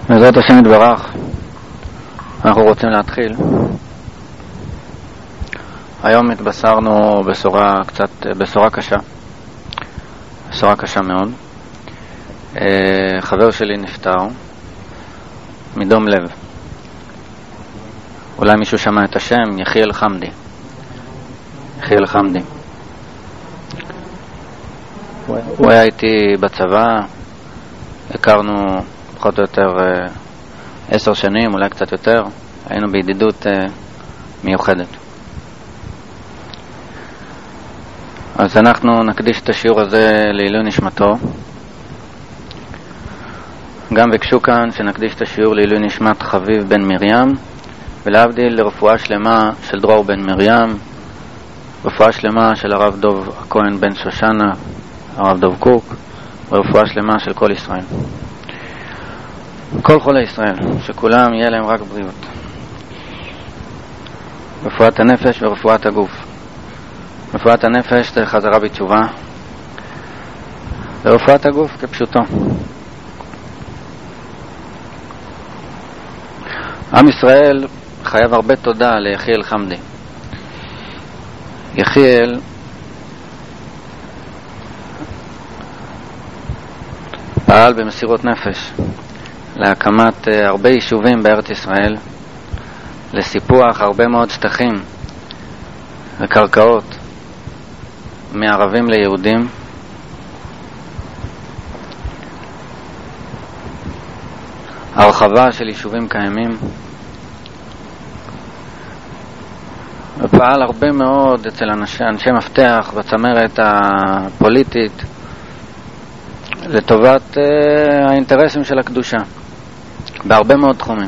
בעזרת השם יתברך, אנחנו רוצים להתחיל. היום התבשרנו בשורה קשה מאוד. חבר שלי נפטר מדום לב. אולי מישהו שמע את השם, יחיאל חמדי. הוא היה איתי בצבא, הכרנו פחות או יותר 10 שנים, אולי קצת יותר. היינו בידידות מיוחדת. אז אנחנו נקדיש את השיעור הזה לעילוי נשמתו. גם ביקשו כאן שנקדיש את השיעור לעילוי נשמת חביב בן מרים, ולהבדיל לרפואה שלמה של דרור בן מרים, רפואה שלמה של הרב דוב הכהן בן שושנה, הרב דוב קוק, ורפואה שלמה של כל ישראל. כל חולי ישראל, שכולם יהיה להם רק בריאות. רפואת הנפש ורפואת הגוף. רפואת הנפש זה חזרה בתשובה, ורפואת הגוף כפשוטו. עם ישראל חייב הרבה תודה ליחיאל חמדי. יחיאל פעל במסירות נפש להקמת הרבה יישובים בארץ ישראל, לסיפוח הרבה מאוד שטחים וקרקעות מערבים ליהודים, הרחבה של יישובים קיימים, ופעל הרבה מאוד אצל אנשי מפתח בצמרת הפוליטית לטובת האינטרסים של הקדושה בהרבה מאוד תחומים.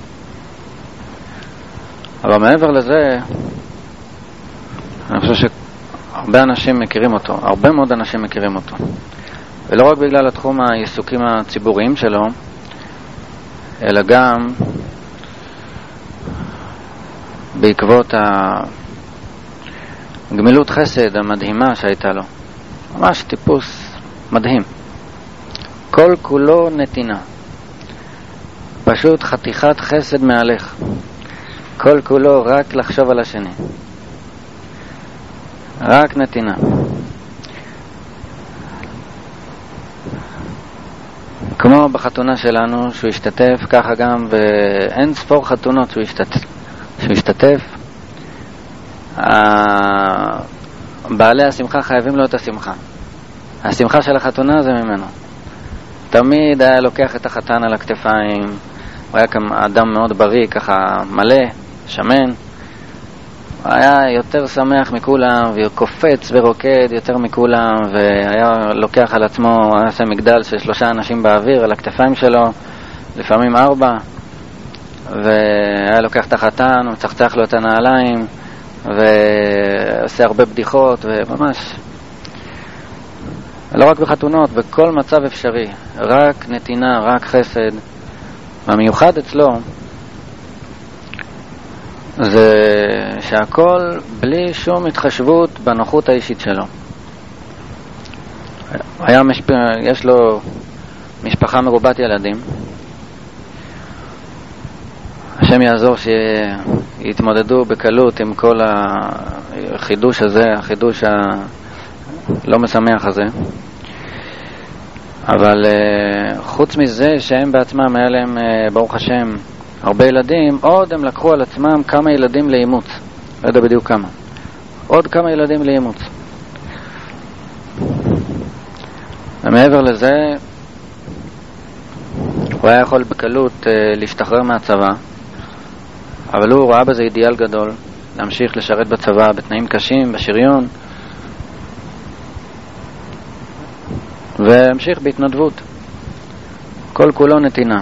אבל מעבר לזה, אני חושב שהרבה אנשים מכירים אותו, הרבה מאוד אנשים מכירים אותו, ולא רק בגלל התחום העיסוקים הציבוריים שלו, אלא גם בעקבות הגמילות חסד המדהימה שהייתה לו. ממש טיפוס מדהים, כל כולו נתינה, פשוט חתיכת חסד מהלך, כל כולו רק לחשוב על השני, רק נתינה. כמו בחתונה שלנו שהוא השתתף, ככה גם באין ספור חתונות שהוא השתתף. בעלי השמחה חייבים לו את השמחה. השמחה של החתונה זה ממנו. תמיד היה לוקח את החתן על הכתפיים. הוא היה כמה אדם מאוד בריא, ככה מלא, שמן. הוא היה יותר שמח מכולם, וקופץ ורוקד יותר מכולם, והיה לוקח על עצמו, היה עושה מגדל של 3 אנשים באוויר על הכתפיים שלו, לפעמים 4, והיה לוקח את החתן, ומצחצח לו את הנעליים, ועושה הרבה בדיחות, וממש לא רק בחתונות, בכל מצב אפשרי, רק נתינה, רק חסד. והמיוחד אצלו זה שהכל בלי שום התחשבות בנוחות האישית שלו. יש לו משפחה מרובת ילדים. השם יעזור שיתמודדו בקלות עם כל החידוש הזה, החידוש הלא משמח הזה. אבל חוץ מזה שהם בעצמם היה להם ברוך השם הרבה ילדים, עוד הם לקחו על עצמם כמה ילדים לאימוץ, לא יודע בדיוק כמה, עוד כמה ילדים לאימוץ. ומעבר לזה הוא היה יכול בקלות להשתחרר מהצבא, אבל הוא ראה בזה אידיאל גדול, להמשיך לשרת בצבא בתנאים קשים, בשריון, והמשיך בהתנדבות, כל כולו נתינה.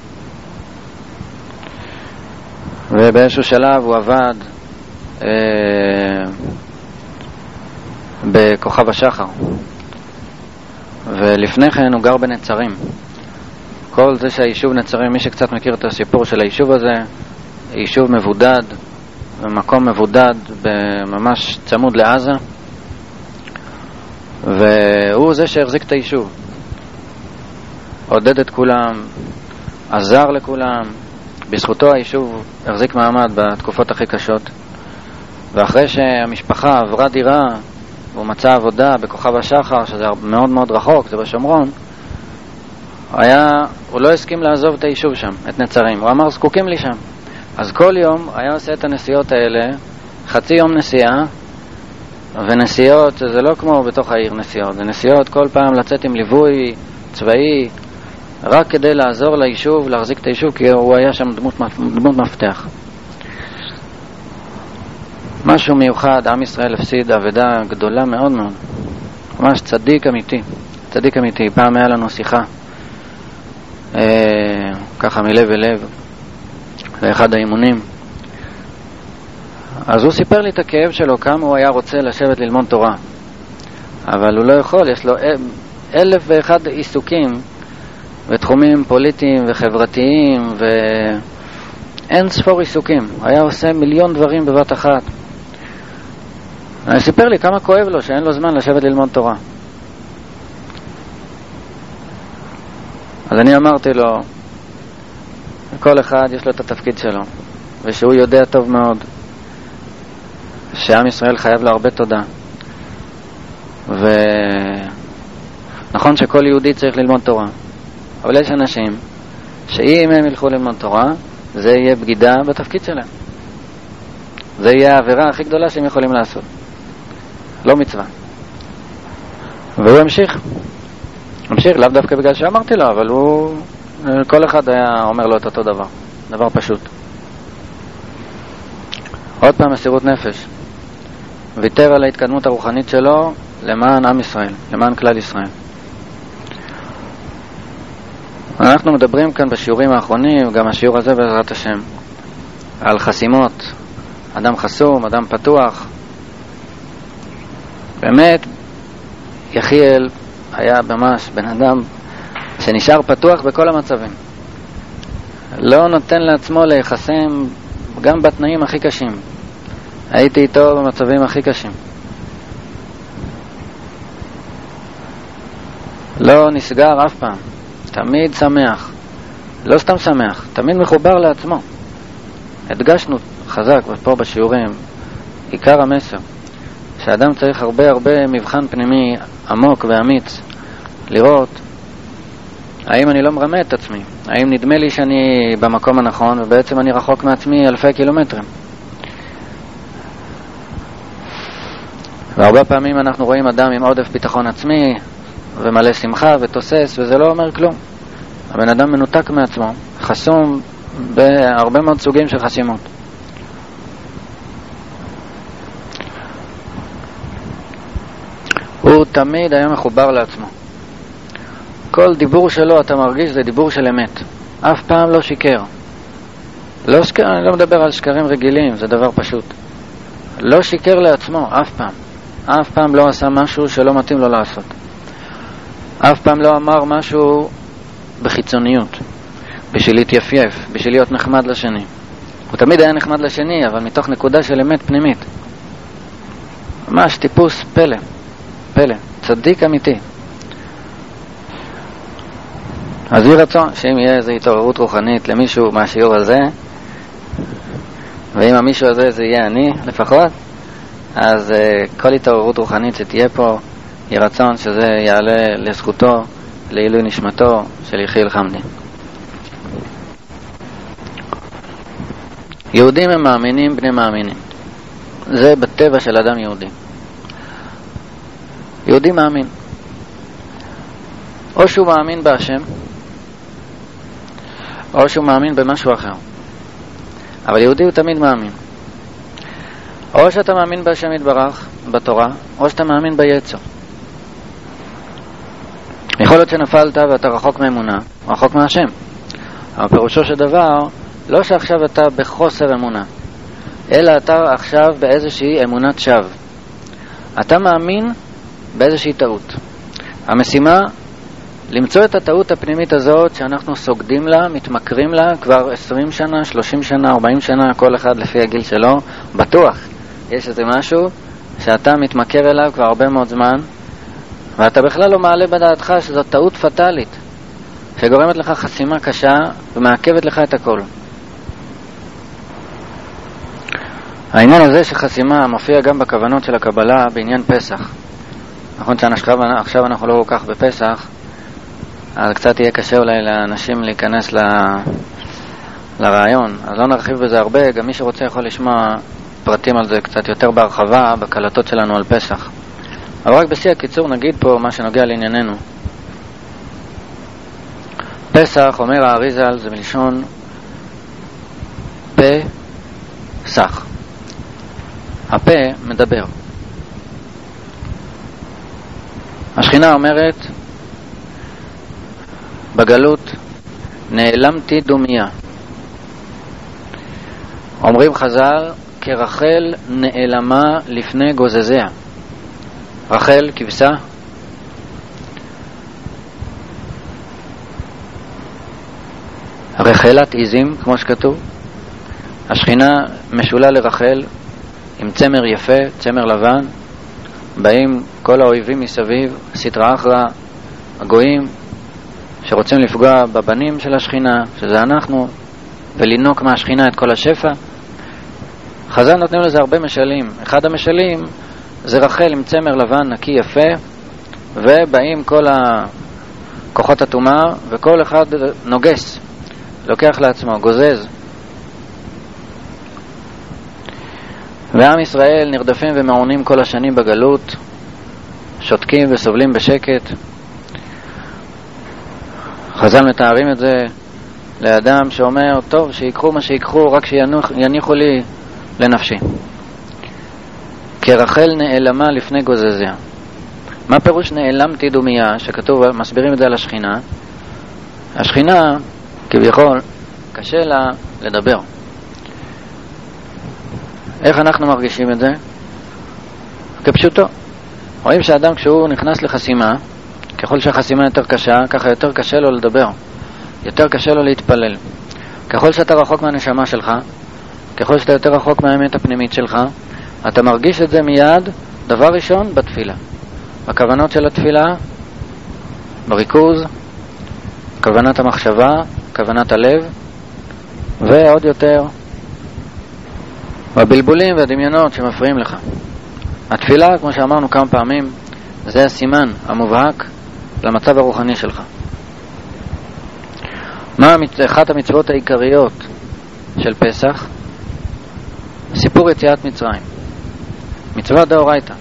ובאיזשהו שלב הוא עבד בכוכב השחר, ולפני כן הוא גר בנצרים. כל זה שהיישוב נצרים, מי שקצת מכיר את הסיפור של היישוב הזה, יישוב מבודד, במקום מבודד ממש צמוד לעזה, והוא זה שהחזיק את היישוב, עודד את כולם, עזר לכולם, בזכותו היישוב החזיק מעמד בתקופות הכי קשות. ואחרי שהמשפחה עברה דירה והוא מצא עבודה בכוכב השחר, שזה מאוד מאוד רחוק, זה בשומרון, הוא לא הסכים לעזוב את היישוב שם, את נצרים. הוא אמר, זקוקים לי שם. אז כל יום היה עושה את הנסיעות האלה, חצי יום נסיעה, ונסיעות זה לא כמו בתוך העיר נסיעות, זה נסיעות כל פעם לצאת עם ליווי צבאי, רק כדי לעזור ליישוב, להחזיק את היישוב, כי הוא היה שם דמות מפתח. משהו מיוחד, עם ישראל הפסיד עבודה גדולה מאוד מאוד, ממש צדיק אמיתי, צדיק אמיתי. פעם היה לנו שיחה ככה מלב אל לב לאחד האימונים, אז הוא סיפר לי את הכאב שלו, כמה הוא היה רוצה לשבת ללמוד תורה, אבל הוא לא יכול, יש לו 1001 עיסוקים בתחומים פוליטיים וחברתיים ואין ספור עיסוקים, היה עושה מיליון דברים בבת אחת. הוא סיפר לי כמה כואב לו שאין לו זמן לשבת ללמוד תורה. אז אני אמרתי לו, כל אחד יש לו את התפקיד שלו, ושהוא יודע טוב מאוד שעם ישראל חייב לו הרבה תודה, ונכון שכל יהודי צריך ללמוד תורה, אבל יש אנשים שאם הם ילכו ללמוד תורה, זה יהיה בגידה בתפקיד שלהם, זה יהיה העבירה הכי גדולה שהם יכולים לעשות, לא מצווה. והוא המשיך לאו דווקא בגלל שאמרתי לו, אבל כל אחד היה אומר לו את אותו דבר פשוט. עוד פעם מסירות נפש, ויתר על ההתקדמות הרוחנית שלו למען עם ישראל, למען כלל ישראל. אנחנו מדברים כאן בשיעורים האחרונים, גם השיעור הזה בעזרת השם, על חסימות, אדם חסום, אדם פתוח. באמת יחיאל היה ממש בן אדם שנשאר פתוח בכל המצבים, לא נותן לעצמו להיחסם גם בתנאים הכי קשים. הייתי איתו במצבים הכי קשים, לא נסגר אף פעם, תמיד שמח, לא סתם שמח, תמיד מחובר לעצמו. הדגשנו חזק פה בשיעורים עיקר המסר, שאדם צריך הרבה מבחן פנימי עמוק ואמיץ, לראות האם אני לא מרמה את עצמי, האם נדמה לי שאני במקום הנכון ובעצם אני רחוק מעצמי אלפי קילומטרים. והרבה פעמים אנחנו רואים אדם עם עודף ביטחון עצמי ומלא שמחה ותוסס, וזה לא אומר כלום. הבן אדם מנותק מעצמו, חסום בהרבה מאוד סוגים של חסימות. הוא תמיד היה מחובר לעצמו. כל דיבור שלו אתה מרגיש זה דיבור של אמת, אף פעם לא שיקר. אני לא מדבר על שקרים רגילים, זה דבר פשוט. לא שיקר לעצמו אף פעם לא עשה משהו שלא מתאים לו לעשות, אף פעם לא אמר משהו בחיצוניות בשביל להתייפייף, בשביל להיות נחמד לשני. הוא תמיד היה נחמד לשני, אבל מתוך נקודה של אמת פנימית. ממש טיפוס פלא, צדיק אמיתי. אז יהיה רצון שאם יהיה איזו התעוררות רוחנית למישהו מהשיעור הזה, ואם המישהו הזה זה יהיה אני לפחות, אז כל התעוררות רוחנית שתהיה פה, יהיה רצון שזה יעלה לזכותו, לעילוי נשמתו של יחיאל חמדי. יהודים הם מאמינים בני מאמינים, זה בטבע של אדם יהודי. יהודי מאמין, או שהוא מאמין בהשם או שהוא מאמין במשהו אחר, אבל יהודי הוא תמיד מאמין. או שאתה מאמין בהשם יתברך בתורה, או שאתה מאמין ביצר. יכול להיות שנפלת ואתה רחוק מאמונה, רחוק מהשם, אבל פירושו של דבר לא שעכשיו אתה בחוסר אמונה, אלא אתה עכשיו באיזושהי אמונת שווא. אתה מאמין באיזושהי טעות. המשימה למצוא את הטעות הפנימית הזאת שאנחנו סוגדים לה, מתמכרים לה כבר 20 שנה, 30 שנה, 40 שנה, כל אחד לפי הגיל שלו. בטוח יש איזה משהו שאתה מתמכר אליו כבר הרבה מאוד זמן, ואתה בכלל לא מעלה בדעתך שזאת טעות פטלית, שגורמת לך חסימה קשה ומעכבת לך את הכל. העניין הזה שחסימה מופיע גם בכוונות של הקבלה בעניין פסח. נכון שעכשיו אנחנו לא כל כך בפסח, אז קצת יהיה קשה אולי לאנשים להיכנס לרעיון, אז לא נרחיב בזה הרבה. גם מי שרוצה יכול לשמוע פרטים על זה קצת יותר בהרחבה בקלטות שלנו על פסח. אבל רק בשיא הקיצור נגיד פה מה שנוגע לענייננו. פסח, אומר האריזל, זה מלשון פסח. הפה מדבר. השכינה אומרת בגלות, נעלמתי דומיה. אומרים חז"ל, כרחל נעלמה לפני גוזזיה. רחל כבשה, רחלת עיזים, כמו שכתוב. השכינה משולה לרחל עם צמר יפה, צמר לבן. באים כל האויבים מסביב, סטרא אחרא, הגויים שרוצים לפגוע בבנים של השכינה, שזה אנחנו, ולינוק מהשכינה את כל השפע. חז"ל נותנים לזה הרבה משלים. אחד המשלים זה רחל עם צמר לבן נקי יפה, ובאים כל הכוחות הטומאה, וכל אחד נוגס, לוקח לעצמו, גוזז. ועם ישראל נרדפים ומעונים כל השנים בגלות, שותקים וסובלים בשקט. חז"ל מתארים את זה לאדם שאומר, טוב, שיקחו מה שיקחו, רק שיניחו לי לנפשי. כרחל נעלמה לפני גוזזיה. מה פירוש נעלמתי דומיה, שכתוב, מסבירים את זה על השכינה? השכינה, כביכול, קשה לה לדבר. איך אנחנו מרגישים את זה? כפשוטו. רואים שהאדם כשהוא נכנס לחסימה, ככל שהחסימה יותר קשה, ככה יותר קשה לו לדבר. יותר קשה לו להתפלל. ככל שאתה רחוק מהנשמה שלך, ככל שאתה יותר רחוק מהאמת הפנימית שלך, אתה מרגיש את זה מיד, דבר ראשון, בתפילה. בכוונות של התפילה, בריכוז, כוונת המחשבה, כוונת הלב, ועוד יותר, בבלבולים והדמיונות שמפריעים לך. התפילה, כמו שאמרנו כמה פעמים, זה הסימן המובהק למצב הרוחני שלך. מה אחת המצוות העיקריות של פסח? סיפור יציאת מצרים. מצוות דאורייתא.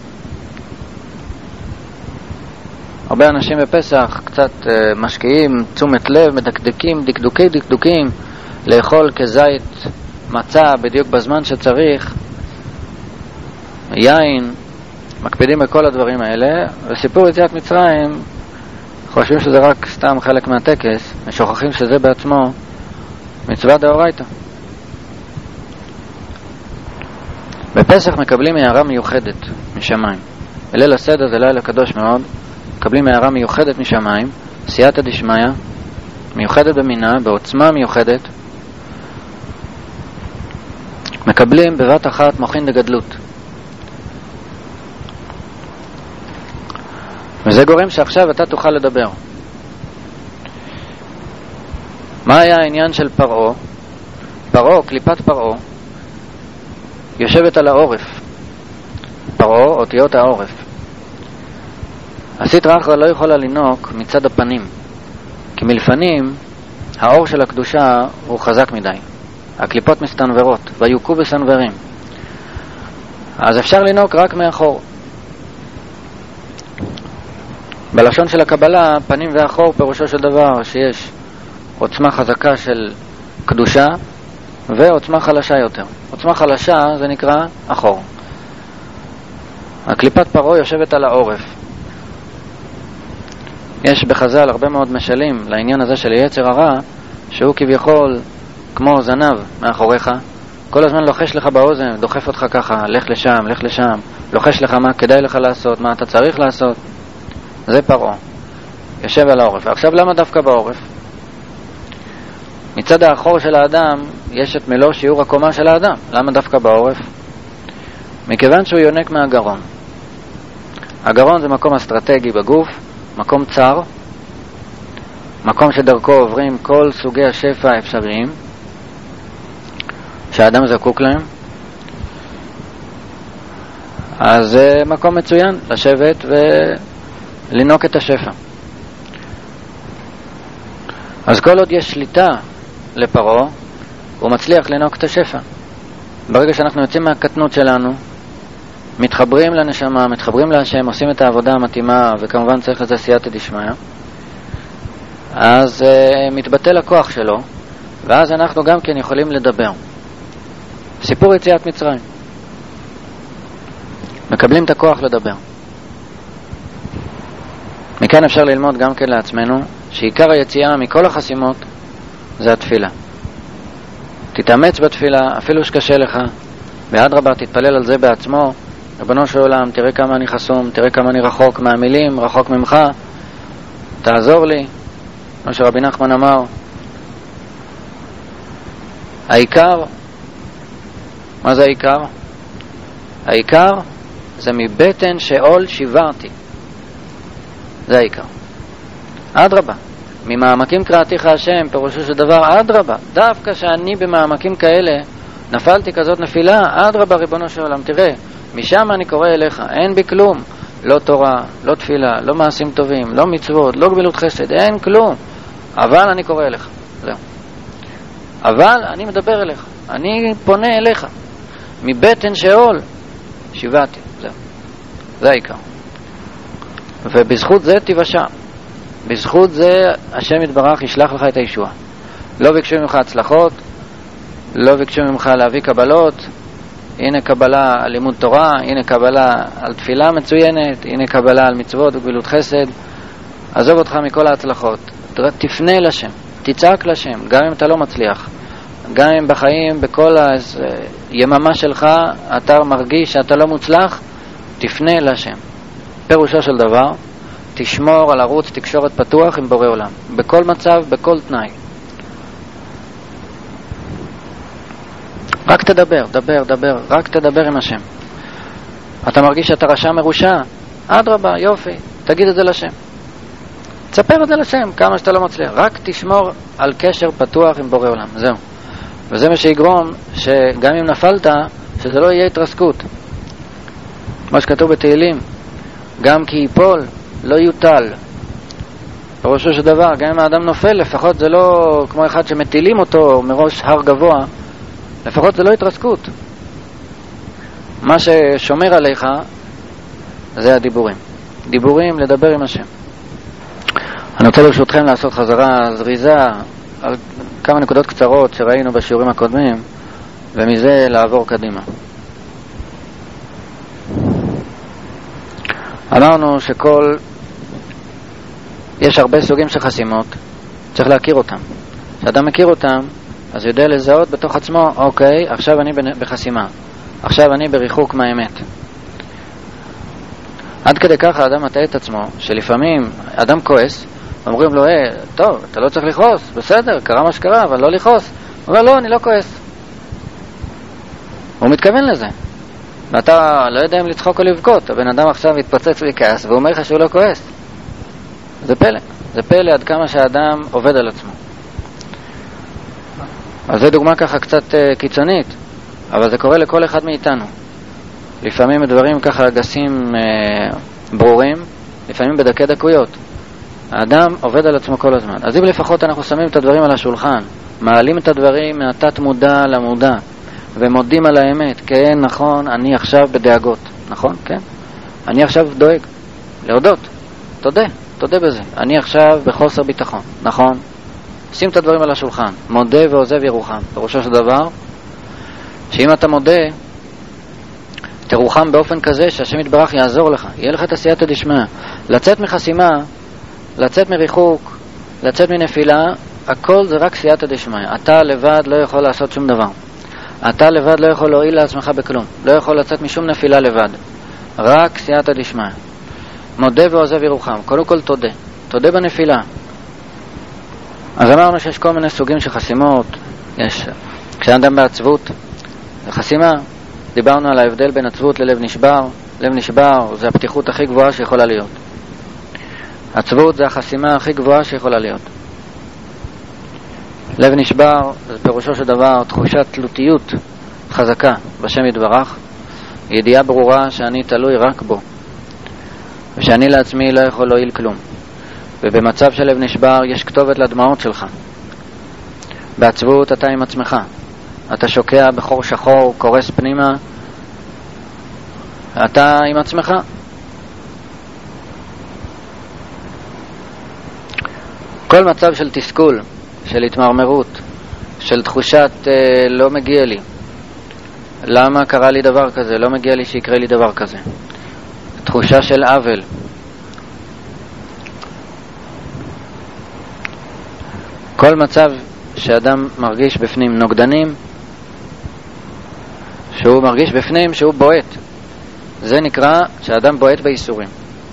הרבה אנשים בפסח קצת משקיעים תשומת לב, מדקדקים, דקדוקים, לאכול כזית מצה בדיוק בזמן שצריך, יין, מקפידים בכל הדברים האלה. וסיפור יציאת מצרים חושבים שזה רק סתם חלק מהטקס, ושוכחים שזה בעצמו מצוות דאורייתא. בפסח מקבלים הערה מיוחדת משמיים. בליל הסדר זה לילה קדוש מאוד, מקבלים הערה מיוחדת משמיים, סייעתא דשמיא, מיוחדת במינה, בעוצמה מיוחדת. מקבלים בבת אחת מוחין דגדלות. וזה גורם שעכשיו אתה תוכל לדבר. מה היה העניין של פרעה? פרעה, קליפת פרעה, יושבת על העורף. פרעה, אותיות העורף. הסטרא אחרא לא יכולה לינוק מצד הפנים, כי מלפנים האור של הקדושה הוא חזק מדי. הקליפות מסתנוורות, ויוקו בסנוורים. אז אפשר לינוק רק מאחור. בלשון של הקבלה, פנים ואחור פירושו של דבר שיש עוצמה חזקה של קדושה ועוצמה חלשה יותר. עוצמה חלשה זה נקרא אחור. הקליפת פרעה יושבת על העורף. יש בחז"ל הרבה מאוד משלים לעניין הזה של יצר הרע, שהוא כביכול כמו זנב מאחוריך, כל הזמן לוחש לך באוזן, דוחף אותך ככה, לך לשם, לך לשם, לוחש לך מה כדאי לך לעשות, מה אתה צריך לעשות. זה פרעה, יושב על העורף. עכשיו למה דווקא בעורף? מצד האחור של האדם יש את מלוא שיעור הקומה של האדם. למה דווקא בעורף? מכיוון שהוא יונק מהגרון. הגרון זה מקום אסטרטגי בגוף, מקום צר, מקום שדרכו עוברים כל סוגי השפע האפשריים שהאדם זקוק להם, אז זה מקום מצוין לשבת ולנוק את השפע. אז כל עוד יש שליטה לפרעה, הוא מצליח לנוק את השפע. ברגע שאנחנו יוצאים מהקטנות שלנו, מתחברים לנשמה, מתחברים להשם, עושים את העבודה המתאימה, וכמובן צריך לזה סייעתא דשמיא, אז מתבטל הכוח שלו, ואז אנחנו גם כן יכולים לדבר. סיפור יציאת מצרים, מקבלים את הכוח לדבר. מכאן אפשר ללמוד גם כן לעצמנו שעיקר היציאה מכל החסימות זה התפילה. תתאמץ בתפילה, אפילו שקשה לך, באדרבה תתפלל על זה בעצמו. רבנו של עולם, תראה כמה אני חסום, תראה כמה אני רחוק מהמילים, רחוק ממך, תעזור לי. כמו שרבי נחמן אמר, העיקר, מה זה העיקר? העיקר זה מבטן שאול שיברתי, זה העיקר. אדרבה, ממעמקים קראתיך השם, פירושו של דבר אדרבה, דווקא שאני במעמקים כאלה נפלתי כזאת נפילה, אדרבה ריבונו של עולם, תראה, משם אני קורא אליך, אין בי כלום, לא תורה, לא תפילה, לא מעשים טובים, לא מצוות, לא גמילות חסד, אין כלום, אבל אני קורא אליך, זהו. אבל אני מדבר אליך, אני פונה אליך, מבטן שאול שיבעתי, זהו. זה העיקר. ובזכות זה תיוושע. בזכות זה השם יתברך ישלח לך את הישועה. לא ביקשו ממך הצלחות, לא ביקשו ממך להביא קבלות. הנה קבלה על לימוד תורה, הנה קבלה על תפילה מצוינת, הנה קבלה על מצוות וגמילות חסד. עזוב אותך מכל ההצלחות, תפנה לשם, תצעק לשם, גם אם אתה לא מצליח, גם אם בחיים בכל היממה שלך אתה מרגיש שאתה לא מוצלח, תפנה לשם. פירושו של דבר, תשמור על ערוץ תקשורת פתוח עם בורא עולם, בכל מצב, בכל תנאי. רק תדבר, דבר, רק תדבר עם השם. אתה מרגיש שאתה רשע מרושע? אדרבה, יופי, תגיד את זה לשם. תספר את זה לשם כמה שאתה לא מצליח. רק תשמור על קשר פתוח עם בורא עולם, זהו. וזה מה שיגרום שגם אם נפלת, שזה לא יהיה התרסקות. כמו שכתוב בתהילים, גם כי ייפול לא יוטל. בראשו של דבר, גם אם האדם נופל, לפחות זה לא כמו אחד שמטילים אותו מראש הר גבוה, לפחות זה לא התרסקות. מה ששומר עליך זה הדיבורים. דיבורים, לדבר עם השם. אני רוצה ברשותכם לעשות חזרה זריזה על כמה נקודות קצרות שראינו בשיעורים הקודמים, ומזה לעבור קדימה. אמרנו יש הרבה סוגים של חסימות, צריך להכיר אותם. כשאדם מכיר אותם, אז יודע לזהות בתוך עצמו, אוקיי, עכשיו אני בחסימה, עכשיו אני בריחוק מהאמת. עד כדי ככה האדם מטעה את עצמו, שלפעמים אדם כועס, אומרים לו, טוב, אתה לא צריך לכעוס, בסדר, קרה מה שקרה, אבל לא לכעוס. הוא אומר, לא, אני לא כועס. הוא מתכוון לזה. ואתה לא יודע אם לצחוק או לבכות. הבן אדם עכשיו מתפוצץ בכעס, והוא אומר לך שהוא לא כועס. זה פלא. זה פלא עד כמה שהאדם עובד על עצמו. אז זו דוגמה ככה קצת קיצונית, אבל זה קורה לכל אחד מאיתנו. לפעמים דברים ככה גסים ברורים, לפעמים בדקי דקויות. האדם עובד על עצמו כל הזמן. אז אם לפחות אנחנו שמים את הדברים על השולחן, מעלים את הדברים מהתת מודע למודע, ומודים על האמת, כן, נכון, אני עכשיו בדאגות, נכון, כן? אני עכשיו דואג, להודות, תודה בזה. אני עכשיו בחוסר ביטחון, נכון? שים את הדברים על השולחן, מודה ועוזב ירוחם. פירושו של דבר, שאם אתה מודה, תרוחם באופן כזה שהשם יתברך יעזור לך, יהיה לך את הסייעתא דשמיא. לצאת מחסימה, לצאת מריחוק, לצאת מנפילה, הכל זה רק סייעתא דשמיא. אתה לבד לא יכול לעשות שום דבר. אתה לבד לא יכול להועיל לעצמך בכלום. לא יכול לצאת משום נפילה לבד. רק סייעתא דשמיא. מודה ועוזב ירוחם. קודם כל תודה בנפילה. אז אמרנו שיש כל מיני סוגים של חסימות. יש כשאדם בעצבות, זה חסימה. דיברנו על ההבדל בין עצבות ללב נשבר. לב נשבר זה הפתיחות הכי גבוהה שיכולה להיות. עצבות זה החסימה הכי גבוהה שיכולה להיות. לב נשבר זה פירושו של דבר תחושת תלותיות חזקה בשם יתברך, ידיעה ברורה שאני תלוי רק בו, ושאני לעצמי לא יכול להועיל כלום. ובמצב של לב נשבר יש כתובת לדמעות שלך. בעצבות אתה עם עצמך, אתה שוקע בחור שחור, קורס פנימה, אתה עם עצמך. כל מצב של תסכול, של התמרמרות, של תחושת לא מגיע לי, למה קרה לי דבר כזה, לא מגיע לי שיקרה לי דבר כזה, תחושה של עוול, כל מצב שאדם מרגיש בפנים נוגדנים, שהוא מרגיש בפנים שהוא בועט, זה נקרא שאדם בועט בייסורים.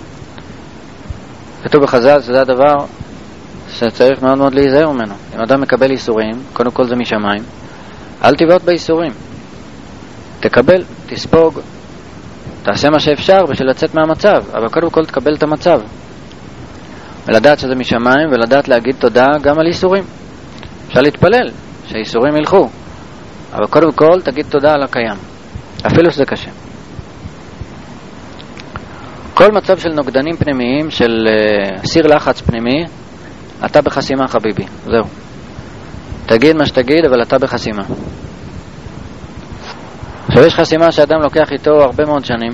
כתוב בחז"ל שזה הדבר שצריך מאוד מאוד להיזהר ממנו. אם אדם מקבל ייסורים, קודם כל זה משמיים, אל תבעט בייסורים, תקבל, תספוג, תעשה מה שאפשר בשביל לצאת מהמצב, אבל קודם כל תקבל את המצב ולדעת שזה משמיים, ולדעת להגיד תודה גם על ייסורים. אפשר להתפלל שהייסורים ילכו, אבל קודם כל תגיד תודה על הקיים, אפילו שזה קשה. כל מצב של נוגדנים פנימיים, של סיר לחץ פנימי, אתה בחסימה חביבי, זהו. תגיד מה שתגיד, אבל אתה בחסימה. עכשיו יש חסימה שאדם לוקח איתו הרבה מאוד שנים.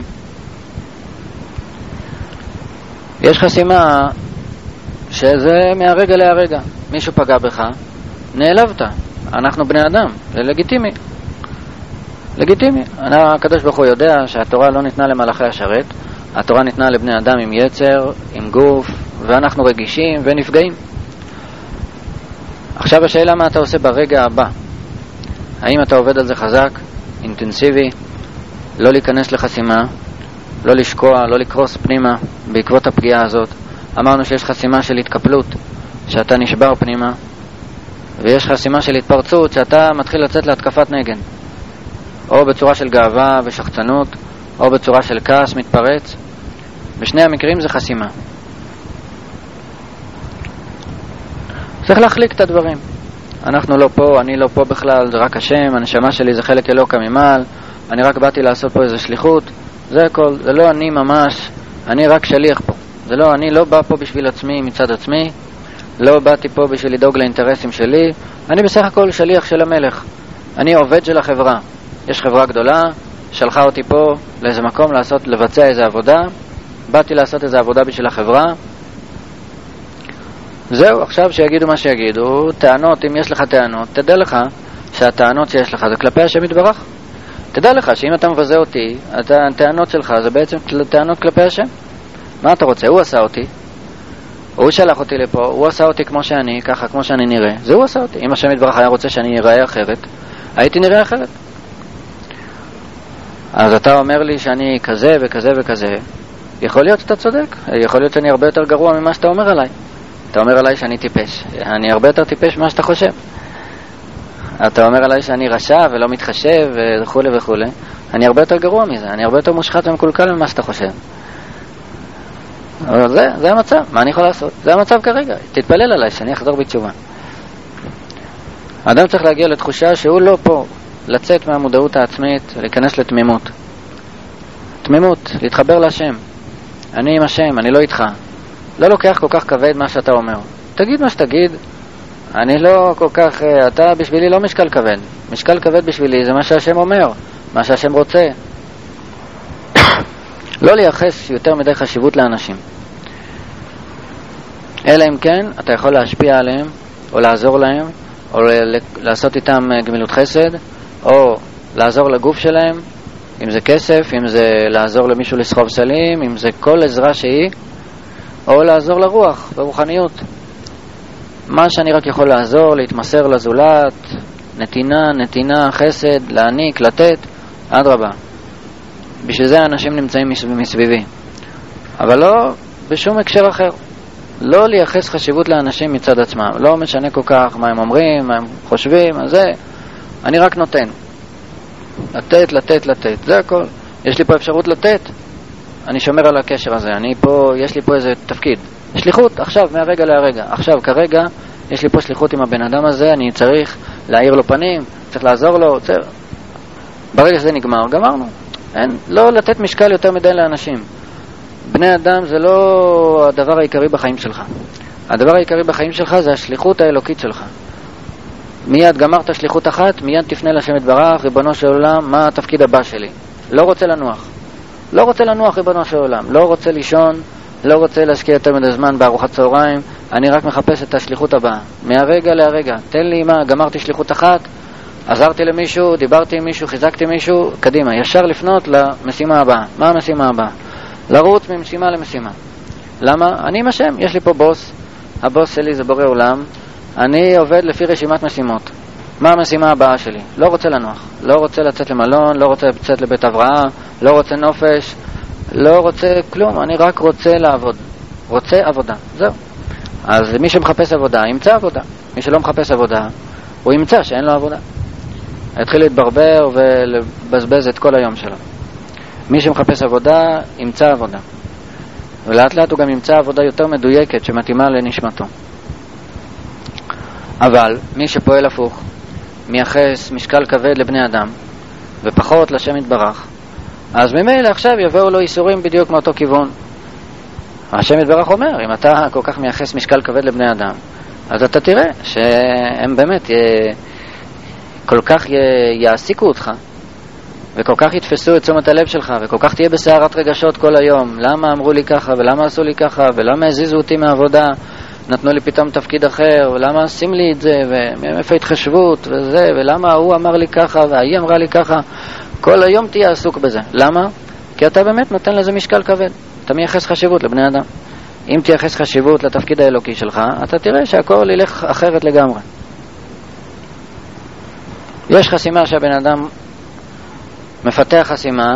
יש חסימה שזה מהרגע להרגע, מישהו פגע בך, נעלבת. אנחנו בני אדם, זה לגיטימי. לגיטימי. הקדוש ברוך הוא יודע שהתורה לא ניתנה למלאכי השרת, התורה ניתנה לבני אדם עם יצר, עם גוף, ואנחנו רגישים ונפגעים. עכשיו השאלה מה אתה עושה ברגע הבא. האם אתה עובד על זה חזק, אינטנסיבי, לא להיכנס לחסימה, לא לשקוע, לא לקרוס פנימה בעקבות הפגיעה הזאת. אמרנו שיש חסימה של התקפלות, שאתה נשבר פנימה, ויש חסימה של התפרצות, שאתה מתחיל לצאת להתקפת נגן, או בצורה של גאווה ושחצנות, או בצורה של כעס מתפרץ. בשני המקרים זה חסימה. צריך להחליק את הדברים. אנחנו לא פה, אני לא פה בכלל, זה רק השם, הנשמה שלי זה חלק אלוקא ממעל, אני רק באתי לעשות פה איזו שליחות, זה הכל, זה לא אני ממש, אני רק שליח פה. זה לא, אני לא בא פה בשביל עצמי מצד עצמי, לא באתי פה בשביל לדאוג לאינטרסים שלי, אני בסך הכל שליח של המלך, אני עובד של החברה. יש חברה גדולה, שלחה אותי פה לאיזה מקום לבצע איזו עבודה, באתי לעשות איזו עבודה בשביל החברה. זהו, עכשיו שיגידו מה שיגידו, טענות, אם יש לך טענות, תדע לך שהטענות שיש לך זה כלפי השם יתברך. תדע לך שאם אתה מבזה אותי, הטענות שלך זה בעצם טענות כלפי השם. מה אתה רוצה? הוא עשה אותי, הוא שלח אותי לפה, הוא עשה אותי כמו שאני, ככה כמו שאני נראה, זה הוא עשה אותי. אם השם יתברך היה רוצה שאני נראה אחרת, הייתי נראה אחרת. אז אתה אומר לי שאני כזה וכזה וכזה, יכול להיות שאתה צודק, יכול להיות שאני הרבה יותר גרוע ממה שאתה אומר עליי. אתה אומר עליי שאני טיפש, אני הרבה יותר טיפש ממה שאתה חושב. אתה אומר עליי שאני רשע ולא מתחשב וכו' וכו'. אני הרבה יותר גרוע מזה, אני הרבה יותר מושחת ומקולקל ממה שאתה חושב. אבל זה המצב, מה אני יכול לעשות? זה המצב כרגע, תתפלל עליי שאני אחזור בתשובה. האדם צריך להגיע לתחושה שהוא לא פה, לצאת מהמודעות העצמית, להיכנס לתמימות. תמימות, להתחבר להשם. אני עם השם, אני לא איתך. לא לוקח כל כך כבד מה שאתה אומר. תגיד מה שתגיד, אני לא כל כך, אתה בשבילי לא משקל כבד. משקל כבד בשבילי זה מה שהשם אומר, מה שהשם רוצה. לא לייחס יותר מדי חשיבות לאנשים. אלא אם כן, אתה יכול להשפיע עליהם, או לעזור להם, או לעשות איתם גמילות חסד, או לעזור לגוף שלהם, אם זה כסף, אם זה לעזור למישהו לסחוב סלים, אם זה כל עזרה שהיא, או לעזור לרוח, ברוחניות. מה שאני רק יכול לעזור, להתמסר לזולת, נתינה, חסד, להעניק, לתת, אדרבה. בשביל זה האנשים נמצאים מסביבי. אבל לא בשום הקשר אחר. לא לייחס חשיבות לאנשים מצד עצמם. לא משנה כל כך מה הם אומרים, מה הם חושבים, אז זה, אני רק נותן. לתת, זה הכל. יש לי פה אפשרות לתת. אני שומר על הקשר הזה. יש לי פה איזה תפקיד. שליחות, עכשיו, מהרגע להרגע. עכשיו, כרגע, יש לי פה שליחות עם הבן אדם הזה, אני צריך להאיר לו פנים, צריך לעזור לו, ברגע שזה נגמר, גמרנו. אין, לא לתת משקל יותר מדי לאנשים. בני אדם זה לא הדבר העיקרי בחיים שלך. הדבר העיקרי בחיים שלך זה השליחות האלוקית שלך. מיד גמרת שליחות אחת, מיד תפנה לשם יתברך, ריבונו של עולם, מה התפקיד הבא שלי? לא רוצה לנוח. לא רוצה לנוח, ריבונו של עולם. לא רוצה לישון, לא רוצה להשקיע יותר מדי זמן בארוחת צהריים, אני רק מחפש את השליחות הבאה. מהרגע להרגע. תן לי מה, גמרתי שליחות אחת, עזרתי למישהו, דיברתי עם מישהו, חיזקתי מישהו, קדימה, ישר לפנות למשימה הבאה. מה המשימה הבאה? לרוץ ממשימה למשימה. למה? אני עם השם, יש לי פה בוס, הבוס שלי זה בורא עולם, אני עובד לפי רשימת משימות. מה המשימה הבאה שלי? לא רוצה לנוח, לא רוצה לצאת למלון, לא רוצה לצאת לבית הבראה, לא רוצה נופש, לא רוצה כלום, אני רק רוצה לעבוד. רוצה עבודה, זהו. אז מי שמחפש עבודה, ימצא עבודה. מי שלא מחפש עבודה, הוא ימצא שאין לו עבודה. יתחיל להתברבר ולבזבז את כל היום שלו. מי שמחפש עבודה, ימצא עבודה. ולאט לאט הוא גם ימצא עבודה יותר מדויקת שמתאימה לנשמתו. אבל מי שפועל הפוך, מייחס משקל כבד לבני אדם ופחות לשם יתברך, אז ממילא עכשיו יבואו לו איסורים בדיוק מאותו כיוון. השם יתברך אומר, אם אתה כל כך מייחס משקל כבד לבני אדם, אז אתה תראה שהם באמת כל כך יעסיקו אותך וכל כך יתפסו את תשומת הלב שלך וכל כך תהיה בסערת רגשות כל היום. למה אמרו לי ככה ולמה עשו לי ככה ולמה הזיזו אותי מהעבודה, נתנו לי פתאום תפקיד אחר, ולמה עושים לי את זה ומאיפה התחשבות וזה, ולמה הוא אמר לי ככה והיא אמרה לי ככה. כל היום תהיה עסוק בזה. למה? כי אתה באמת נותן לזה משקל כבד. אתה מייחס חשיבות לבני אדם. אם תייחס חשיבות לתפקיד האלוקי שלך, אתה תראה שהכל ילך אחרת לגמרי. יש חסימה שהבן אדם מפתח חסימה,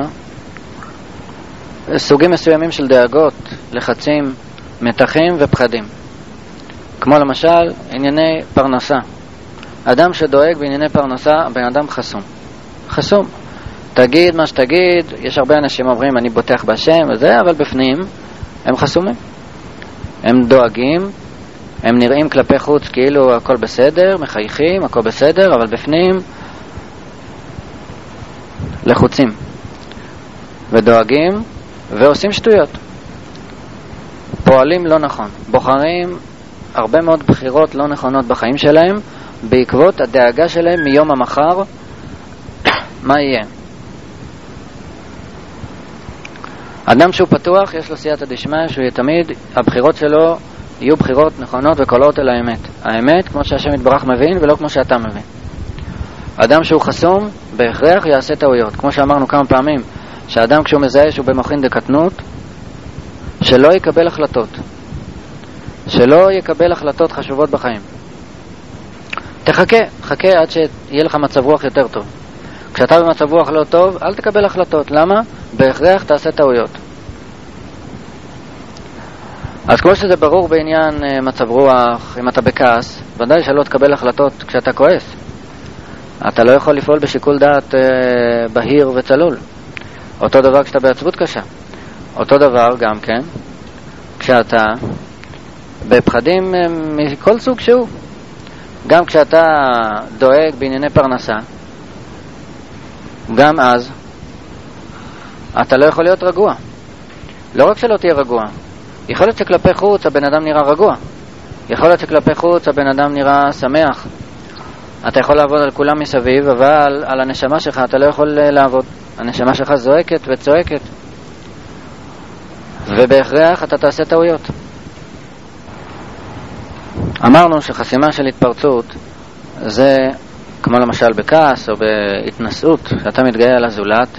סוגים מסוימים של דאגות, לחצים, מתחים ופחדים. כמו למשל ענייני פרנסה. אדם שדואג בענייני פרנסה, הבן אדם חסום. חסום. תגיד מה שתגיד, יש הרבה אנשים אומרים אני בוטח בהשם וזה, אבל בפנים הם חסומים. הם דואגים, הם נראים כלפי חוץ כאילו הכל בסדר, מחייכים, הכל בסדר, אבל בפנים לחוצים ודואגים ועושים שטויות. פועלים לא נכון, בוחרים הרבה מאוד בחירות לא נכונות בחיים שלהם בעקבות הדאגה שלהם מיום המחר מה יהיה. אדם שהוא פתוח יש לו סייעתא דשמיא שהוא יהיה תמיד, הבחירות שלו יהיו בחירות נכונות וקולות אל האמת. האמת כמו שהשם יתברך מבין ולא כמו שאתה מבין. אדם שהוא חסום בהכרח יעשה טעויות, כמו שאמרנו כמה פעמים, שהאדם כשהוא מזהה שהוא במוחין דקטנות, שלא יקבל החלטות, שלא יקבל החלטות חשובות בחיים. חכה עד שיהיה לך מצב רוח יותר טוב. כשאתה במצב רוח לא טוב, אל תקבל החלטות. למה? בהכרח תעשה טעויות. אז כמו שזה ברור בעניין מצב רוח, אם אתה בכעס, ודאי שלא תקבל החלטות כשאתה כועס. אתה לא יכול לפעול בשיקול דעת בהיר וצלול. אותו דבר כשאתה בעצבות קשה. אותו דבר גם כן כשאתה בפחדים מכל סוג שהוא. גם כשאתה דואג בענייני פרנסה, גם אז אתה לא יכול להיות רגוע. לא רק שלא תהיה רגוע, יכול להיות שכלפי חוץ הבן אדם נראה רגוע, יכול להיות שכלפי חוץ הבן אדם נראה שמח, אתה יכול לעבוד על כולם מסביב, אבל על הנשמה שלך אתה לא יכול לעבוד. הנשמה שלך זועקת וצועקת, ובהכרח אתה תעשה טעויות. אמרנו שחסימה של התפרצות זה כמו למשל בכעס או בהתנשאות, שאתה מתגאה על הזולת,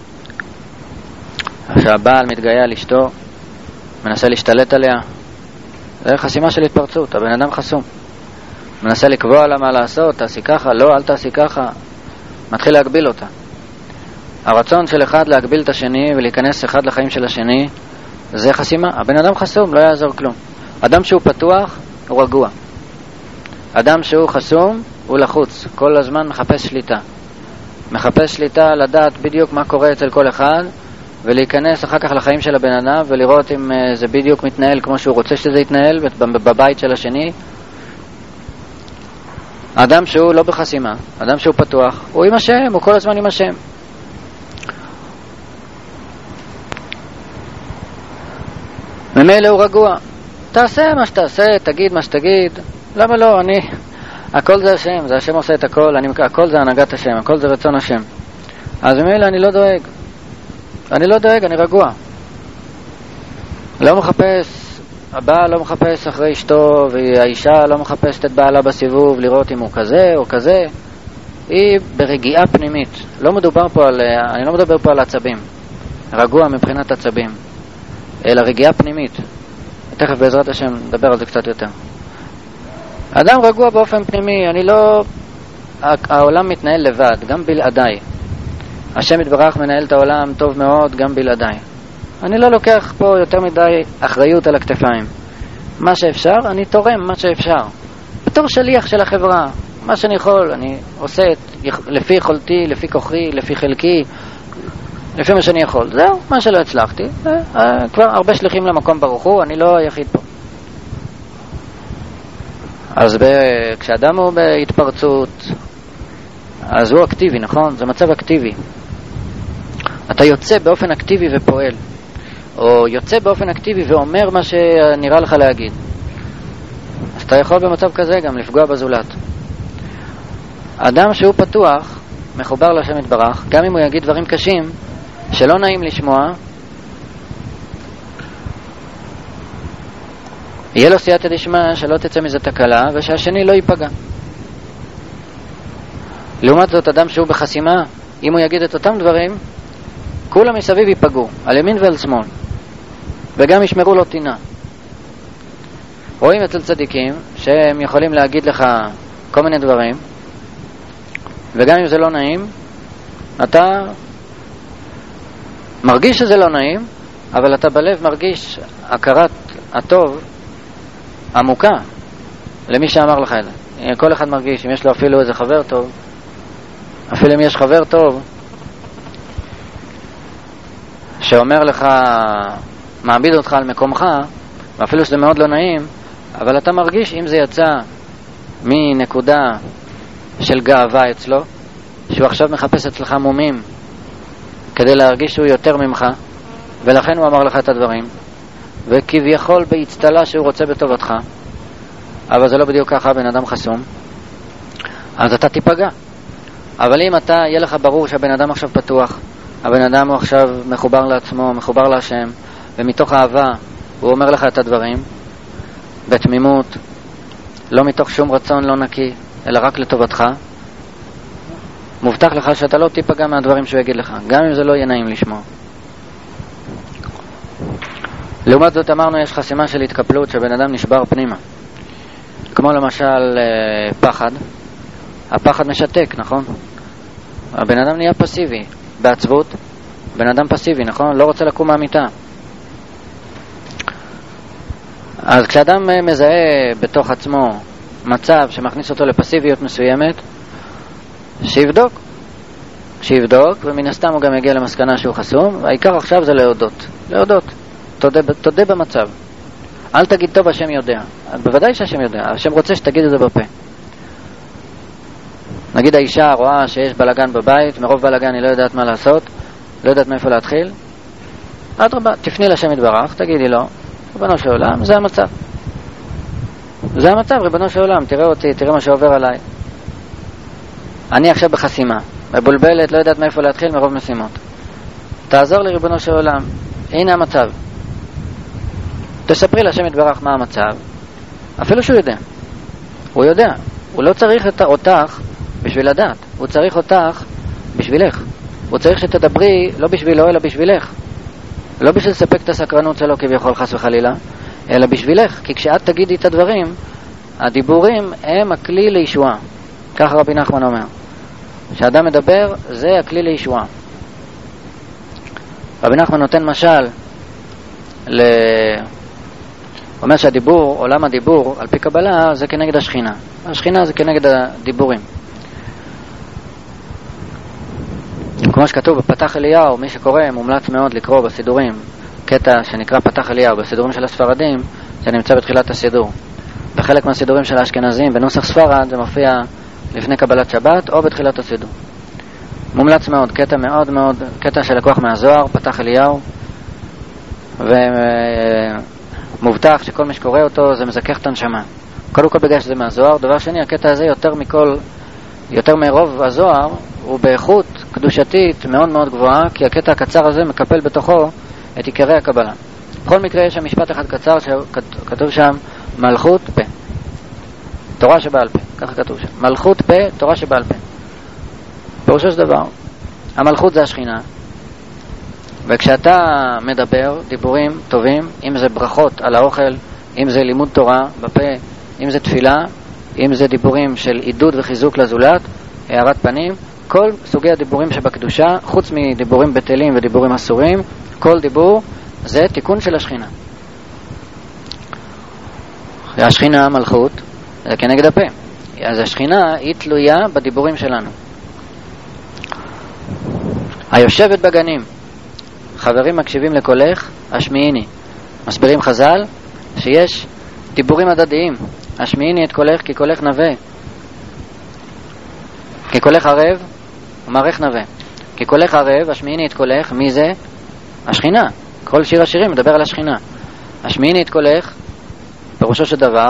שהבעל מתגאה על אשתו, מנסה להשתלט עליה. זה חסימה של התפרצות, הבן אדם חסום, מנסה לקבוע לה מה לעשות, תעשי ככה, לא, אל תעשי ככה, מתחיל להגביל אותה. הרצון של אחד להגביל את השני ולהיכנס אחד לחיים של השני, זה חסימה. הבן אדם חסום, לא יעזור כלום. אדם שהוא פתוח הוא רגוע, אדם שהוא חסום הוא לחוץ, כל הזמן מחפש שליטה, מחפש שליטה לדעת בדיוק מה קורה אצל כל אחד ולהיכנס אחר כך לחיים של הבן אדם ולראות אם זה בדיוק מתנהל כמו שהוא רוצה שזה יתנהל בבית של השני. אדם שהוא לא בחסימה, אדם שהוא פתוח, הוא עם השם, הוא כל הזמן עם השם. ממילא הוא רגוע. תעשה מה שתעשה, תגיד מה שתגיד. למה לא? הכל זה השם, זה השם עושה את הכל, הכל זה הנהגת השם, הכל זה רצון השם. אז ממילא אני לא דואג. אני רגוע. לא מחפש, הבעל לא מחפש אחרי אשתו, והאישה לא מחפשת את בעלה בסיבוב לראות אם הוא כזה או כזה. היא ברגיעה פנימית. אני לא מדבר פה על עצבים. רגוע מבחינת עצבים. אלא רגיעה פנימית. תכף בעזרת השם נדבר על זה קצת יותר. אדם רגוע באופן פנימי, העולם מתנהל לבד, גם בלעדיי. השם יתברך מנהל את העולם טוב מאוד, גם בלעדיי. אני לא לוקח פה יותר מדי אחריות על הכתפיים. מה שאפשר, אני תורם מה שאפשר. בתור שליח של החברה, מה שאני יכול, אני עושה לפי יכולתי, לפי כוחי, לפי חלקי, לפי מה שאני יכול. זהו, מה שלא הצלחתי. כבר הרבה שליחים למקום ברוך הוא, אני לא היחיד פה. אז כשאדם הוא בהתפרצות, אז הוא אקטיבי, נכון? זה מצב אקטיבי. אתה יוצא באופן אקטיבי ופועל, או יוצא באופן אקטיבי ואומר מה שנראה לך להגיד. אז אתה יכול במצב כזה גם לפגוע בזולת. אדם שהוא פתוח, מחובר לשם יתברך, גם אם הוא יגיד דברים קשים שלא נעים לשמוע, יהיה לו סייעתא דשמיא שלא תצא מזה תקלה ושהשני לא ייפגע. לעומת זאת, אדם שהוא בחסימה, אם הוא יגיד את אותם דברים, כולם מסביב ייפגעו, על ימין ועל שמאל, וגם ישמרו לו טינה. רואים אצל צדיקים שהם יכולים להגיד לך כל מיני דברים, וגם אם זה לא נעים, אתה מרגיש שזה לא נעים, אבל אתה בלב מרגיש הכרת הטוב עמוקה למי שאמר לך את זה. כל אחד מרגיש, אם יש לו אפילו איזה חבר טוב, אפילו אם יש חבר טוב שאומר לך, מעמיד אותך על מקומך, ואפילו שזה מאוד לא נעים, אבל אתה מרגיש, אם זה יצא מנקודה של גאווה אצלו, שהוא עכשיו מחפש אצלך מומים כדי להרגיש שהוא יותר ממך, ולכן הוא אמר לך את הדברים, וכביכול בהצטלה שהוא רוצה בטובתך, אבל זה לא בדיוק ככה, בן אדם חסום, אז אתה תיפגע. אבל אם אתה, יהיה לך ברור שהבן אדם עכשיו פתוח, הבן אדם הוא עכשיו מחובר לעצמו, מחובר להשם, ומתוך אהבה הוא אומר לך את הדברים בתמימות, לא מתוך שום רצון לא נקי, אלא רק לטובתך, מובטח לך שאתה לא תיפגע מהדברים שהוא יגיד לך, גם אם זה לא יהיה נעים לשמוע. לעומת זאת אמרנו, יש חסימה של התקפלות, שבן אדם נשבר פנימה, כמו למשל פחד. הפחד משתק, נכון? הבן אדם נהיה פסיבי בעצבות, בן אדם פסיבי, נכון? לא רוצה לקום מהמיטה. אז כשאדם מזהה בתוך עצמו מצב שמכניס אותו לפסיביות מסוימת, שיבדוק, ומן הסתם הוא גם יגיע למסקנה שהוא חסום. העיקר עכשיו זה להודות. תודה במצב. אל תגיד טוב, השם יודע. בוודאי שהשם יודע, השם רוצה שתגיד את זה בפה. נגיד האישה רואה שיש בלגן בבית, מרוב בלגן היא לא יודעת מה לעשות, לא יודעת מאיפה להתחיל, אדרבה, תפני לשם יתברך, תגידי לו, ריבונו של עולם, זה המצב. זה המצב, ריבונו של עולם, תראה אותי, תראה מה שעובר עליי. אני עכשיו בחסימה, מבולבלת, לא יודעת מאיפה להתחיל מרוב משימות. תעזור לי, ריבונו של עולם, הנה המצב. תספרי לשם יתברך מה המצב, אפילו שהוא יודע. הוא יודע, הוא לא צריך אותך בשביל לדעת, הוא צריך אותך בשבילך. הוא צריך שתדברי לא בשבילו אלא בשבילך, לא בשביל לספק את הסקרנות שלו כביכול חס וחלילה, אלא בשבילך. כי כשאת תגידי את הדברים, הדיבורים הם הכלי לישועה. ככה רבי נחמן אומר, כשאדם מדבר זה הכלי לישועה. רבי נחמן נותן משל אומר שהדיבור, עולם הדיבור על פי קבלה זה כנגד השכינה. השכינה זה כנגד הדיבורים. כמו שכתוב בפתח אליהו, מי שקורא מומלץ מאוד לקרוא בסידורים קטע שנקרא פתח אליהו. בסידורים של הספרדים זה נמצא בתחילת הסידור. בחלק מהסידורים של האשכנזים בנוסח ספרד זה מופיע לפני קבלת שבת או בתחילת הסידור. מומלץ מאוד, קטע מאוד מאוד, קטע של לקוח מהזוהר, פתח אליהו, ומובטח שכל מי שקורא אותו זה מזכך את הנשמה. קודם כל בגלל שזה מהזוהר. דבר שני, הקטע הזה יותר מרוב הזוהר הוא באיכות קדושתית מאוד מאוד גבוהה, כי הקטע הקצר הזה מקפל בתוכו את עיקרי הקבלה. בכל מקרה יש שם משפט אחד קצר שכתוב שם מלכות פה, תורה שבעל פה, ככה כתוב שם, מלכות פה, תורה שבעל פה. פירושו של דבר, המלכות זה השכינה, וכשאתה מדבר דיבורים טובים, אם זה ברכות על האוכל, אם זה לימוד תורה בפה, אם זה תפילה, אם זה דיבורים של עידוד וחיזוק לזולת, הערת פנים, כל סוגי הדיבורים שבקדושה, חוץ מדיבורים בטלים ודיבורים אסורים, כל דיבור זה תיקון של השכינה. השכינה, המלכות, זה כנגד הפה. אז השכינה היא תלויה בדיבורים שלנו. היושבת בגנים, חברים מקשיבים לקולך, השמיעיני. מסבירים חז"ל שיש דיבורים הדדיים. השמיעיני את קולך כי קולך נווה, כי קולך ערב ומערך נווה. כי קולך ערב, השמיעיני את קולך. מי זה? השכינה. כל שיר השירים מדבר על השכינה. השמיעיני את קולך, פירושו של דבר,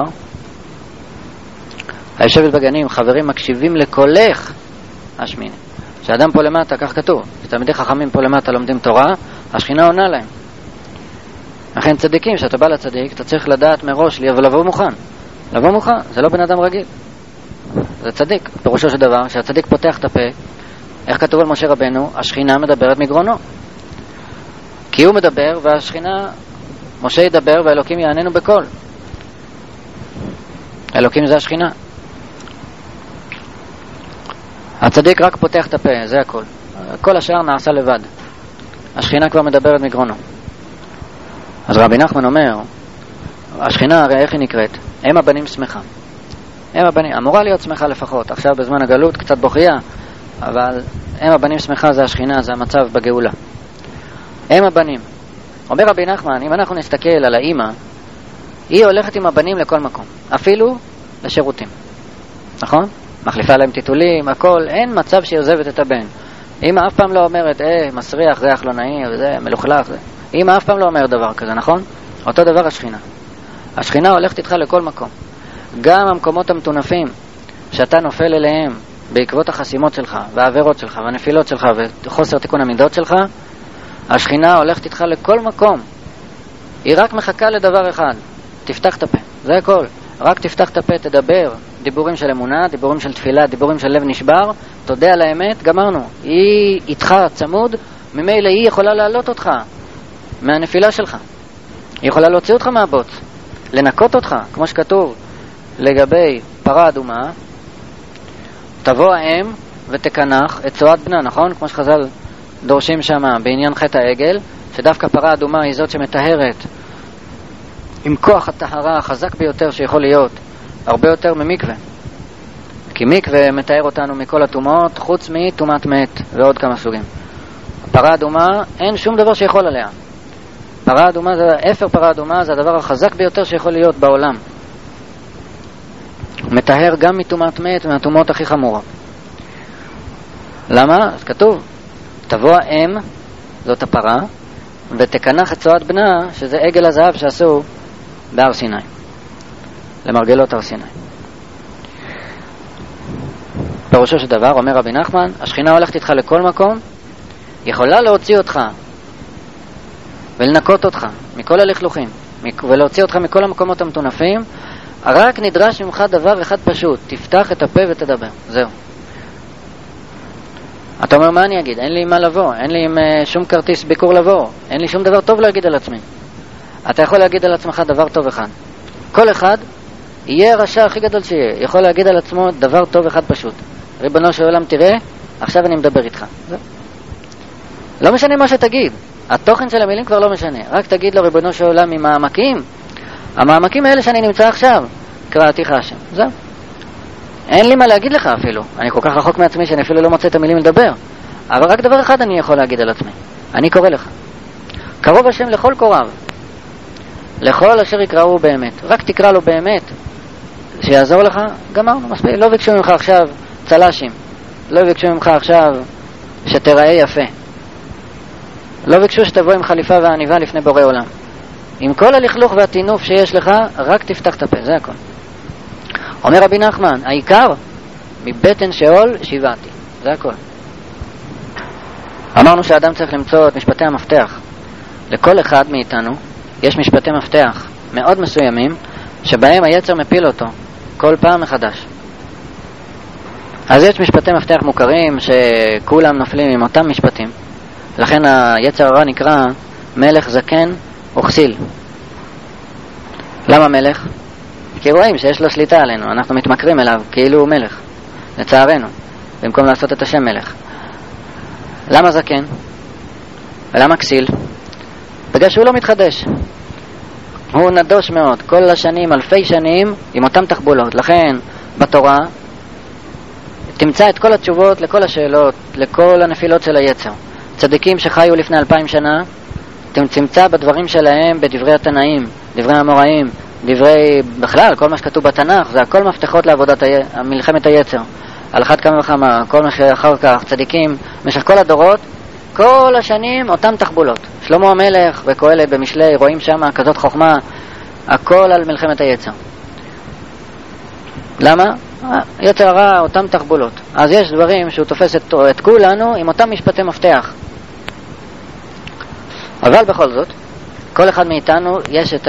היושבת בגנים, חברים מקשיבים לקולך, השמיעיני. כשאדם פה למטה, כך כתוב, תלמידי חכמים פה למטה לומדים תורה, השכינה עונה להם. לכן צדיקים, כשאתה בא לצדיק, אתה צריך לדעת מראש ולבוא מוכן. לבוא מוכן, זה לא בן אדם רגיל, זה צדיק. פירושו של דבר, כשהצדיק פותח את הפה, איך כתוב על משה רבנו? השכינה מדברת מגרונו, כי הוא מדבר והשכינה, משה ידבר והאלוקים יעננו בקול. האלוקים זה השכינה. הצדיק רק פותח את הפה, זה הכל. כל השאר נעשה לבד. השכינה כבר מדברת מגרונו. אז רבי נחמן אומר, השכינה הרי איך היא נקראת? הם הבנים שמחה. הם הבנים, אמורה להיות שמחה לפחות. עכשיו בזמן הגלות קצת בוכייה, אבל הם הבנים שמחה זה השכינה, זה המצב בגאולה. הם הבנים. אומר רבי נחמן, אם אנחנו נסתכל על האמא, היא הולכת עם הבנים לכל מקום, אפילו לשירותים. נכון? מחליפה להם טיטולים, הכל, אין מצב שהיא עוזבת את הבן. אמא אף פעם לא אומרת, מסריח, ריח לא נעים, וזה, מלוכלך, זה. אמא אף פעם לא אומרת דבר כזה, נכון? אותו דבר השכינה. השכינה הולכת איתך לכל מקום. גם המקומות המתונפים שאתה נופל אליהם בעקבות החסימות שלך, והעבירות שלך, והנפילות שלך, וחוסר תיקון המידות שלך, השכינה הולכת איתך לכל מקום. היא רק מחכה לדבר אחד, תפתח את הפה, זה הכל. רק תפתח את הפה, תדבר דיבורים של אמונה, דיבורים של תפילה, דיבורים של לב נשבר, תודה על האמת, גמרנו. היא איתך צמוד, ממילא היא יכולה להעלות אותך מהנפילה שלך, היא יכולה להוציא אותך מהבוץ, לנקות אותך, כמו שכתוב לגבי פרה אדומה, תבוא האם ותקנח את צואת בנה, נכון? כמו שחז"ל דורשים שם בעניין חטא העגל, שדווקא פרה אדומה היא זאת שמטהרת עם כוח הטהרה החזק ביותר שיכול להיות, הרבה יותר ממקווה. כי מקווה מתאר אותנו מכל הטומאות, חוץ מטומאת מת ועוד כמה סוגים. פרה אדומה אין שום דבר שיכול עליה. פרה אדומה, אפר פרה אדומה זה הדבר החזק ביותר שיכול להיות בעולם. מטהר גם מטומאת מת ומהטומאות הכי חמורות. למה? אז כתוב, תבוא האם, זאת הפרה, ותקנח את צואת בנה, שזה עגל הזהב שעשו בהר סיני, למרגלות הר סיני. פירושו של דבר, אומר רבי נחמן, השכינה הולכת איתך לכל מקום, יכולה להוציא אותך ולנקות אותך מכל הלכלוכים, ולהוציא אותך מכל המקומות המתונפים. רק נדרש ממך דבר אחד פשוט, תפתח את הפה ותדבר, זהו. אתה אומר, מה אני אגיד? אין לי מה לבוא, אין לי שום כרטיס ביקור לבוא, אין לי שום דבר טוב להגיד על עצמי. אתה יכול להגיד על עצמך דבר טוב אחד. כל אחד יהיה רשע הכי גדול שיהיה, יכול להגיד על עצמו דבר טוב אחד פשוט. ריבונו של עולם, תראה, עכשיו אני מדבר איתך. לא משנה מה שתגיד, התוכן של המילים כבר לא משנה, רק תגיד לו, ריבונו של עולם, ממעמקים, המעמקים האלה שאני נמצא עכשיו, קראתיך השם. זהו. אין לי מה להגיד לך אפילו, אני כל כך רחוק מעצמי שאני אפילו לא מוצא את המילים לדבר, אבל רק דבר אחד אני יכול להגיד על עצמי, אני קורא לך. קרוב השם לכל קוריו, לכל אשר יקראו באמת, רק תקרא לו באמת, שיעזור לך, גמרנו, מספיק. לא ביקשו ממך עכשיו צלשים. לא ביקשו ממך עכשיו שתראה יפה. לא ביקשו שתבוא עם חליפה ועניבה לפני בורא עולם. עם כל הלכלוך והטינוף שיש לך, רק תפתח את הפה, זה הכל. אומר רבי נחמן, העיקר מבטן שאול שיבעתי, זה הכל. אמרנו שהאדם צריך למצוא את משפטי המפתח. לכל אחד מאיתנו יש משפטי מפתח מאוד מסוימים שבהם היצר מפיל אותו כל פעם מחדש. אז יש משפטי מפתח מוכרים שכולם נופלים עם אותם משפטים. לכן היצר הרע נקרא מלך זקן וכסיל. למה מלך? כי רואים שיש לו שליטה עלינו, אנחנו מתמכרים אליו כאילו הוא מלך, לצערנו, במקום לעשות את השם מלך. למה זקן? ולמה כסיל? בגלל שהוא לא מתחדש. הוא נדוש מאוד, כל השנים, אלפי שנים, עם אותם תחבולות. לכן בתורה תמצא את כל התשובות לכל השאלות, לכל הנפילות של היצר. צדיקים שחיו לפני 2000 שנה, תמצא בדברים שלהם, בדברי התנאים, דברי המוראים, דברי, בכלל, כל מה שכתוב בתנ"ך, זה הכל מפתחות לעבודת מלחמת היצר. על אחת כמה וכמה, כל מה שאחר כך, צדיקים, במשך כל הדורות, כל השנים, אותם תחבולות. שלמה המלך וקהלת במשלי, רואים שם כזאת חוכמה, הכל על מלחמת היצר. למה? יצר הרע, אותם תחבולות. אז יש דברים שהוא תופס את כולנו עם אותם משפטי מפתח. אבל בכל זאת, כל אחד מאיתנו יש את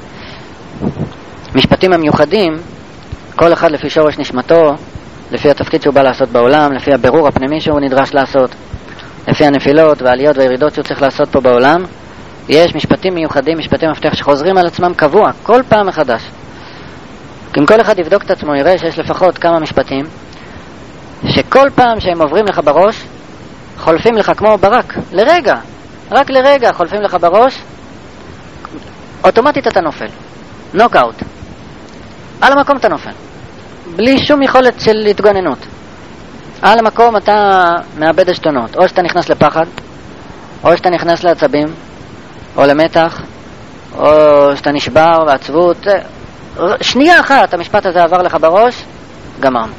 המשפטים המיוחדים, כל אחד לפי שורש נשמתו, לפי התפקיד שהוא בא לעשות בעולם, לפי הבירור הפנימי שהוא נדרש לעשות, לפי הנפילות והעליות והירידות שהוא צריך לעשות פה בעולם. יש משפטים מיוחדים, משפטי מפתח שחוזרים על עצמם קבוע, כל פעם מחדש. אם כל אחד יבדוק את עצמו, יראה שיש לפחות כמה משפטים שכל פעם שהם עוברים לך בראש, חולפים לך כמו ברק, לרגע, רק לרגע חולפים לך בראש, אוטומטית אתה נופל, נוקאוט, על המקום אתה נופל, בלי שום יכולת של התגוננות. על המקום אתה מאבד השתונות, או שאתה נכנס לפחד, או שאתה נכנס לעצבים, או למתח, או שאתה נשבר בעצבות. שנייה אחת המשפט הזה עבר לך בראש, גמרנו.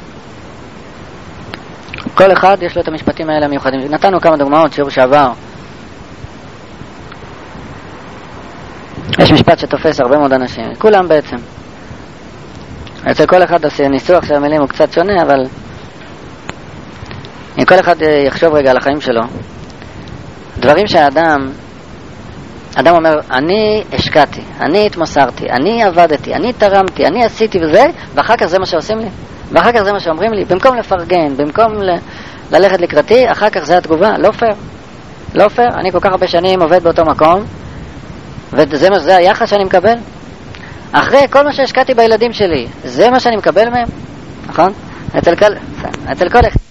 כל אחד יש לו את המשפטים האלה המיוחדים. נתנו כמה דוגמאות, שיעור שעבר. יש משפט שתופס הרבה מאוד אנשים, כולם בעצם. אצל כל אחד הניסוח של המילים הוא קצת שונה, אבל אם כל אחד יחשוב רגע על החיים שלו, דברים שהאדם אומר, אני השקעתי, אני התמסרתי, אני עבדתי, אני תרמתי, אני עשיתי וזה, ואחר כך זה מה שעושים לי, ואחר כך זה מה שאומרים לי, במקום לפרגן, במקום ללכת לקראתי, אחר כך זה התגובה. לא פייר, לא פייר. אני כל כך הרבה שנים עובד באותו מקום, וזה היחס שאני מקבל אחרי כל מה שהשקעתי בילדים שלי, זה מה שאני מקבל מהם, נכון? אצל כל אחד